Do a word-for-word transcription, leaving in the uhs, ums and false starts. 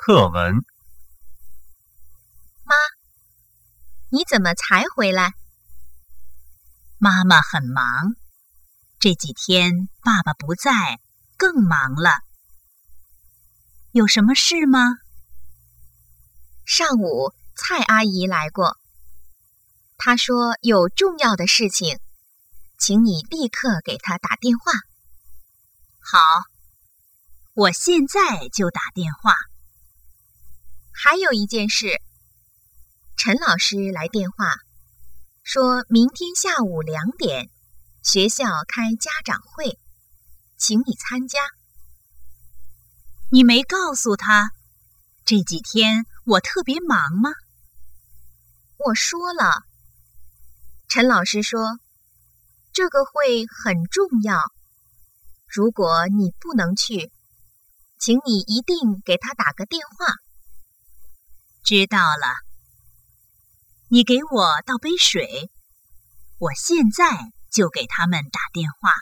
课文。 妈，你怎么才回来？ 妈妈很忙，这几天爸爸不在，更忙了。有什么事吗？ 上午蔡阿姨来过，她说有重要的事情，请你立刻给她打电话。 好，我现在就打电话。 还有一件事，陈老师来电话，说明天下午两点，学校开家长会，请你参加。 你没告诉他，这几天我特别忙吗？ 我说了。陈老师说，这个会很重要，如果你不能去，请你一定给他打个电话。 知道了。你给我倒杯水，我现在就给他们打电话。